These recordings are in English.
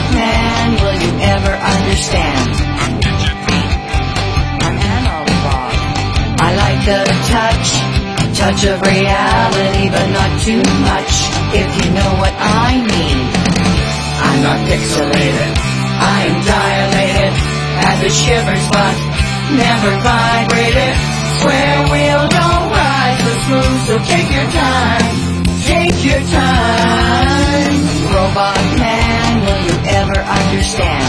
man, will you ever understand? I'm analog. I like the touch of reality, but not too much, if you know what I mean. I'm not pixelated, I am dilated, as it shivers but never vibrated. Square wheel don't rise so smooth, so take your time, take your time. Robot man, will you ever understand?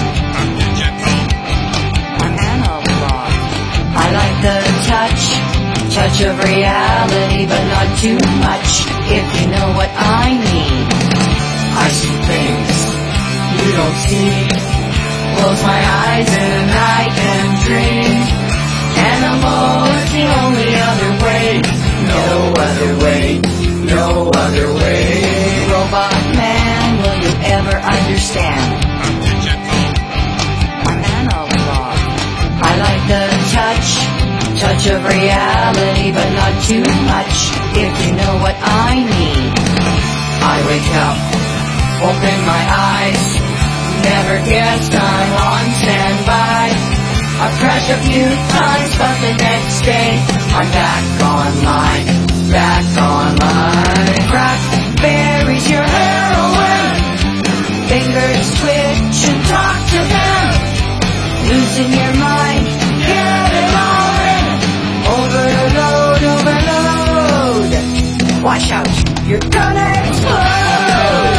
I'm analog. I like the touch of reality, but not too much, if you know what I mean. I see things you don't see, close my eyes and I can dream. Animal is the only other way, no other way, no other way. Robot man, will you ever understand? I'm analog. I like the touch of reality, but not too much, if you know what I mean. I wake up, open my eyes, never guessed I'm on standby. I crash a few times, but the next day I'm back online, back online. Crack berries, your heroin, fingers twitch and talk to them. Losing your mind, get it all in. Overload, overload. Watch out, you're gonna explode.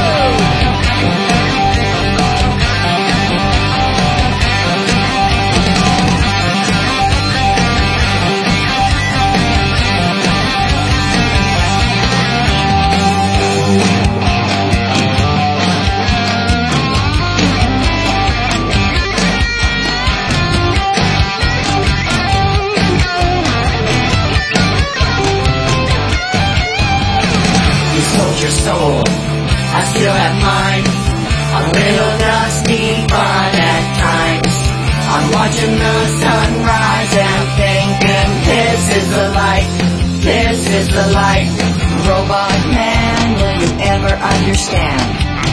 Your soul, I still have mine. A little dusty fun at times. I'm watching the sunrise and thinking, this is the light, this is the light. Robot man, will you ever understand?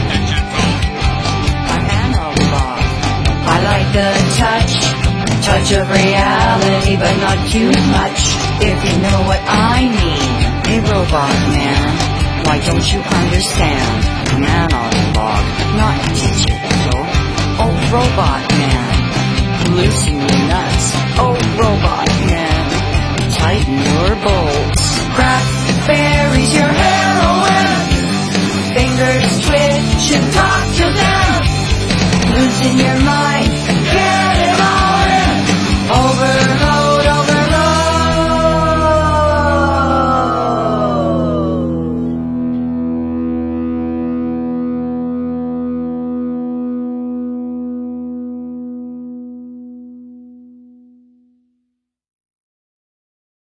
I'm analog. I like the touch of reality, but not too much, if you know what I mean. Hey robot man, why don't you understand? I'm analog, not digital. Oh, robot man, loosen your nuts. Oh, robot man, tighten your bolts.